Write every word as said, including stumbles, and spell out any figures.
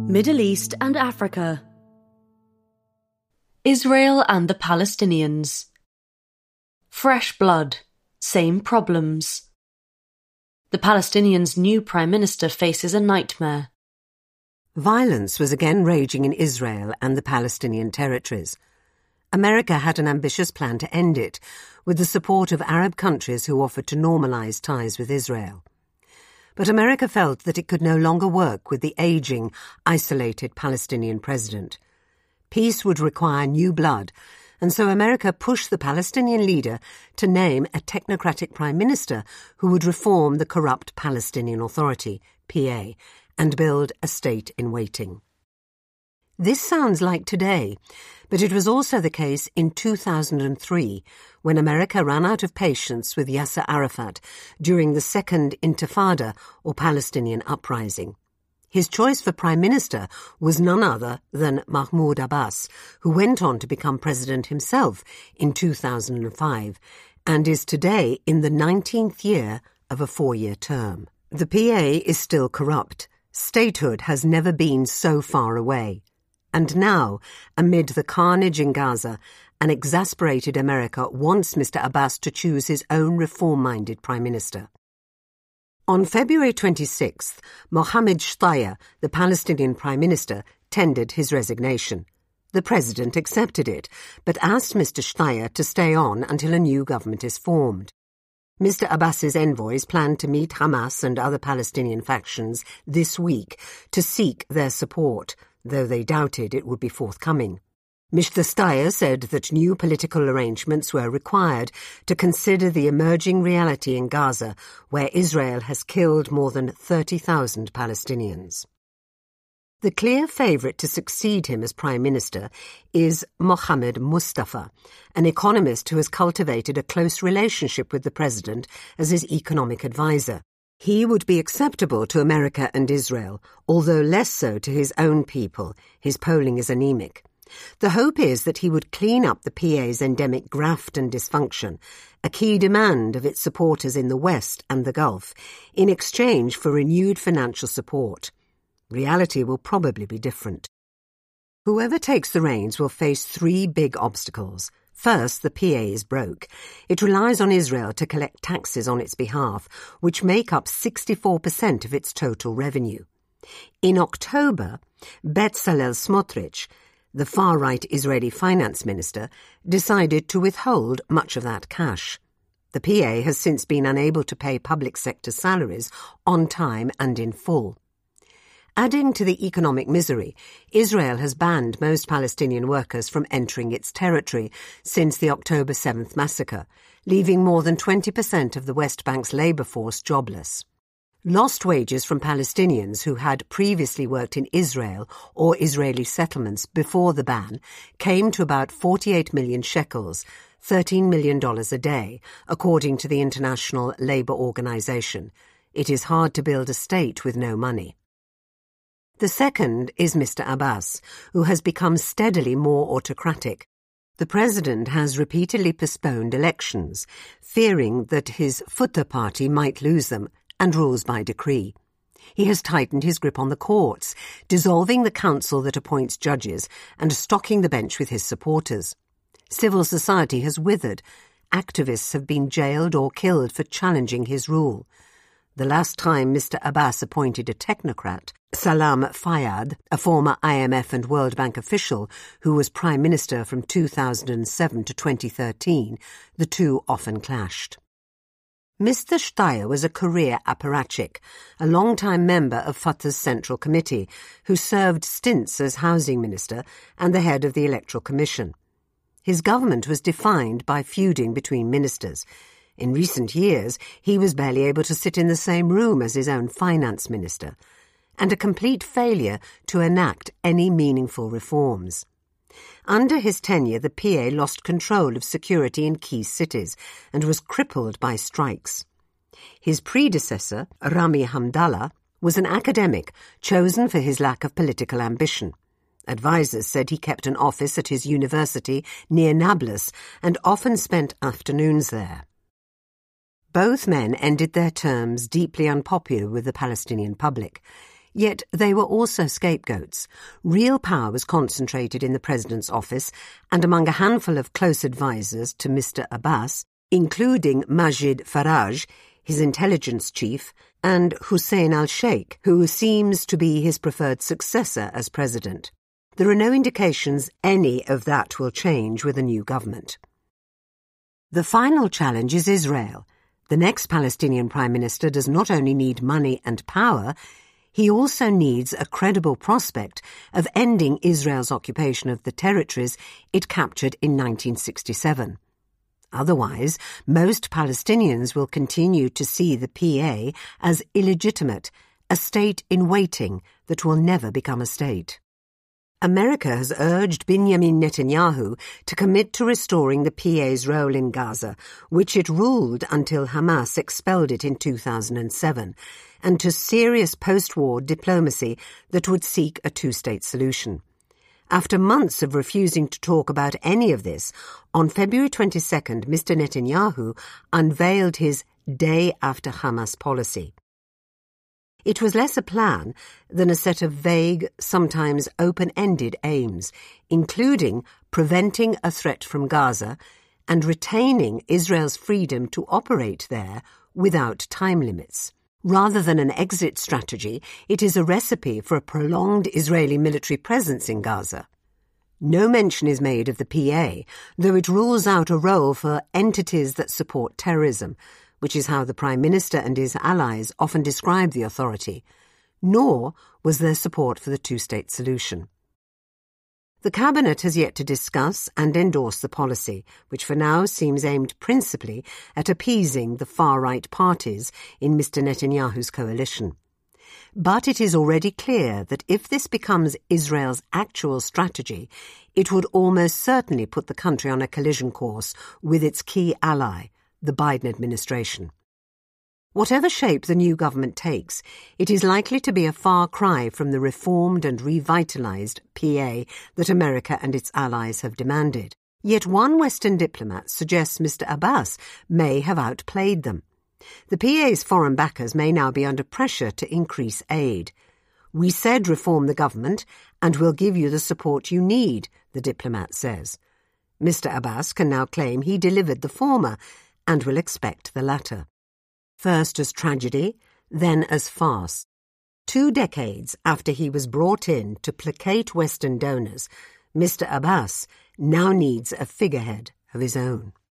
Middle East and Africa. Israel and the Palestinians. Fresh blood, same problems. The Palestinians' new Prime Minister faces a nightmare. Violence was again raging in Israel and the Palestinian territories. America had an ambitious plan to end it, with the support of Arab countries who offered to normalize ties with Israel. But America felt that it could no longer work with the aging, isolated Palestinian president. Peace would require new blood, and so America pushed the Palestinian leader to name a technocratic prime minister who would reform the corrupt Palestinian Authority, P A, and build a state in waiting. This sounds like today, but it was also the case in two thousand three, when America ran out of patience with Yasser Arafat during the Second Intifada, or Palestinian uprising. His choice for prime minister was none other than Mahmoud Abbas, who went on to become president himself in two thousand five, and is today in the nineteenth year of a four-year term. The P A is still corrupt. Statehood has never been so far away. And now, amid the carnage in Gaza, an exasperated America wants Mister Abbas to choose his own reform-minded prime minister. On February twenty-sixth, Mohammed Shtayyeh, the Palestinian prime minister, tendered his resignation. The president accepted it, but asked Mister Shtayyeh to stay on until a new government is formed. Mister Abbas's envoys planned to meet Hamas and other Palestinian factions this week to seek their support, though they doubted it would be forthcoming. Mister Shtayyeh said that new political arrangements were required to consider the emerging reality in Gaza, where Israel has killed more than thirty thousand Palestinians. The clear favourite to succeed him as Prime Minister is Mohammed Mustafa, an economist who has cultivated a close relationship with the President as his economic advisor. He would be acceptable to America and Israel, although less so to his own people. His polling is anemic. The hope is that he would clean up the P A's endemic graft and dysfunction, a key demand of its supporters in the West and the Gulf, in exchange for renewed financial support. Reality will probably be different. Whoever takes the reins will face three big obstacles. First, the P A is broke. It relies on Israel to collect taxes on its behalf, which make up sixty-four percent of its total revenue. In October, Bezalel Smotrich, the far-right Israeli finance minister, decided to withhold much of that cash. The P A has since been unable to pay public sector salaries on time and in full. Adding to the economic misery, Israel has banned most Palestinian workers from entering its territory since the October seventh massacre, leaving more than twenty percent of the West Bank's labour force jobless. Lost wages from Palestinians who had previously worked in Israel or Israeli settlements before the ban came to about forty-eight million shekels, thirteen million dollars a day, according to the International Labour Organization. It is hard to build a state with no money. The second is Mister Abbas, who has become steadily more autocratic. The president has repeatedly postponed elections, fearing that his Fatah party might lose them, and rules by decree. He has tightened his grip on the courts, dissolving the council that appoints judges and stocking the bench with his supporters. Civil society has withered. Activists have been jailed or killed for challenging his rule. The last time Mister Abbas appointed a technocrat, Salam Fayyad, a former I M F and World Bank official who was Prime Minister from two thousand seven to twenty thirteen, the two often clashed. Mister Shtayyeh was a career apparatchik, a long-time member of Fatah's Central Committee, who served stints as housing minister and the head of the Electoral Commission. His government was defined by feuding between ministers. In recent years, he was barely able to sit in the same room as his own finance minister, and a complete failure to enact any meaningful reforms. Under his tenure, the P A lost control of security in key cities and was crippled by strikes. His predecessor, Rami Hamdallah, was an academic chosen for his lack of political ambition. Advisers said he kept an office at his university near Nablus and often spent afternoons there. Both men ended their terms deeply unpopular with the Palestinian public. Yet they were also scapegoats. Real power was concentrated in the president's office and among a handful of close advisers to Mister Abbas, including Majid Faraj, his intelligence chief, and Hussein al-Sheikh, who seems to be his preferred successor as president. There are no indications any of that will change with a new government. The final challenge is Israel. The next Palestinian Prime Minister does not only need money and power, he also needs a credible prospect of ending Israel's occupation of the territories it captured in nineteen sixty-seven. Otherwise, most Palestinians will continue to see the P A as illegitimate, a state in waiting that will never become a state. America has urged Benjamin Netanyahu to commit to restoring the P A's role in Gaza, which it ruled until Hamas expelled it in two thousand seven, and to serious post-war diplomacy that would seek a two-state solution. After months of refusing to talk about any of this, on February twenty-second, Mister Netanyahu unveiled his Day After Hamas policy. It was less a plan than a set of vague, sometimes open-ended aims, including preventing a threat from Gaza and retaining Israel's freedom to operate there without time limits. Rather than an exit strategy, it is a recipe for a prolonged Israeli military presence in Gaza. No mention is made of the P A, though it rules out a role for entities that support terrorism, which is how the Prime Minister and his allies often describe the authority, nor was there support for the two-state solution. The Cabinet has yet to discuss and endorse the policy, which for now seems aimed principally at appeasing the far-right parties in Mister Netanyahu's coalition. But it is already clear that if this becomes Israel's actual strategy, it would almost certainly put the country on a collision course with its key ally, the Biden administration. Whatever shape the new government takes, it is likely to be a far cry from the reformed and revitalized P A that America and its allies have demanded. Yet one Western diplomat suggests Mister Abbas may have outplayed them. The P A's foreign backers may now be under pressure to increase aid. "We said reform the government, and we'll give you the support you need," the diplomat says. Mister Abbas can now claim he delivered the former, and will expect the latter. First as tragedy, then as farce. Two decades after he was brought in to placate Western donors, Mister Abbas now needs a figurehead of his own.